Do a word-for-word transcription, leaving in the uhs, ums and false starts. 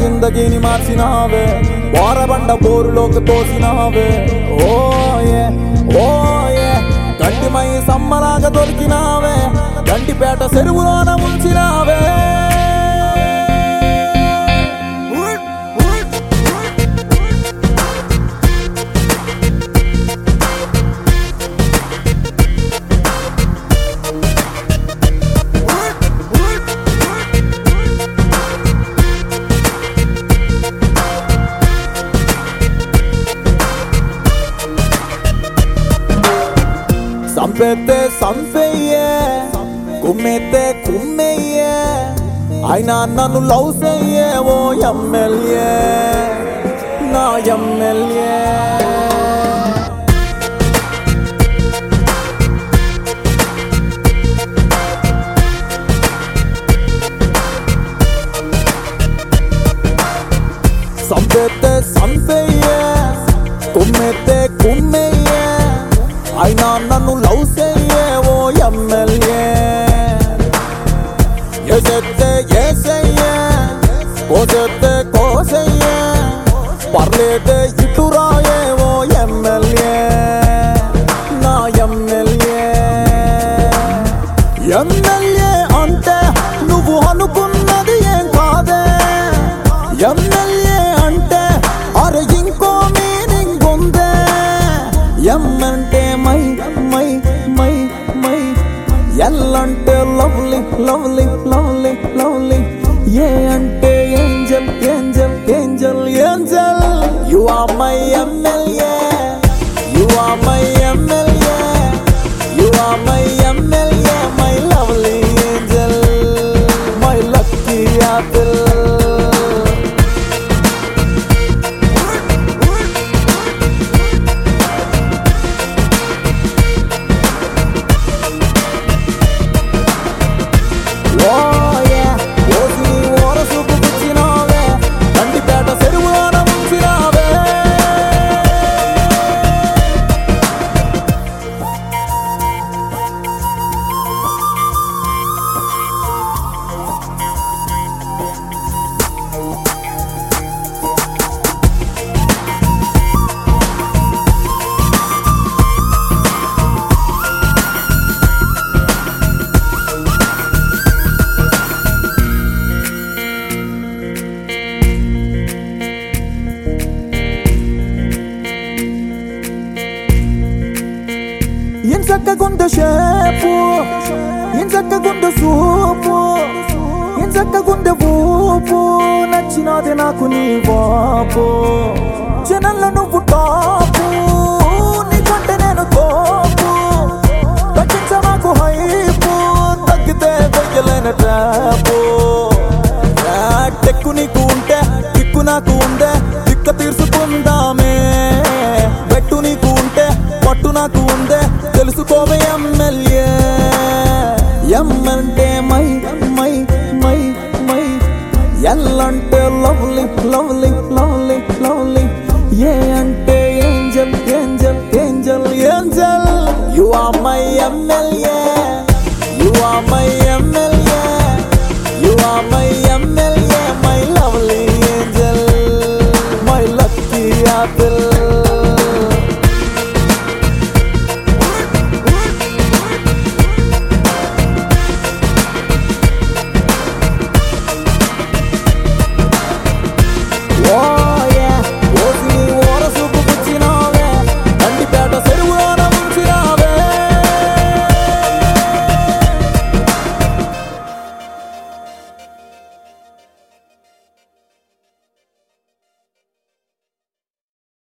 జిందగీని మార్చినావే బోరబండ బోరులోకి తోసినావే ఓయే ఓయే గంటిమై సమ్మలాగా దొరికినావే గంటిపేట చెరువులోన ముంచినావే సంపెత్తే సంపెయ్యే కుమ్మెత్తే కుమ్మెయ్యే అయినా నన్ను లవ్ చెయ్యే ఓ ఎమ్మెల్యే నా ఎమ్మెల్యే సంపెత్తే సంపెయ్యే కుమ్మెత్తే కుమ్మెయ్యే అయినా నన్ను లవ్ చెయ్యే ఓ ఎమ్మెల్యే ఏసెత్తే ఏసయ్యే కోసెత్తే కోసయ్యే పర్లేదే ఇటు రాయే ఓ ఎమ్మెల్యే నా ఎమ్మెల్యే ఎమ్మెల్యే అంటే నువ్వు అనుకున్నది ఏం కాదే ఎమ్మెల్యే అంటే అరే ఇంకో మీనింగ్ ఉందే ఎమ్మంటే మై మై మై మై ఎల్లంటే lovely lovely lovely lovely A అంటే angel angel angel angel you are my MLA you are my MLA you are my MLA my lovely angel my lucky apple ఇంచక్కగుండ shape ఇంచక్కగుండ సూపు ఇంచక్కగుండ ఊపు నచ్చినది నాకు నీ వాపు జనంలో నువ్వు టాపు నీకంటే నేను తోపు తగ్గించమాకు హైపు తగ్గితే వెయ్యలేని ట్రాపు టెక్కు నీకు ఉంటే దిక్కు నాకు ఉందే దిక్క తీర్చుకుందామే బెట్టు నీకు ఉంటే పట్టు నాకు ఉందే తెలుసుకోవే ఎమ్మెల్యే ఎమ్మంటే మై మై మై మై ఎల్లంటే lovely lovely lovely lovely A అంటే angel angel angel angel you are my MLA you are my MLA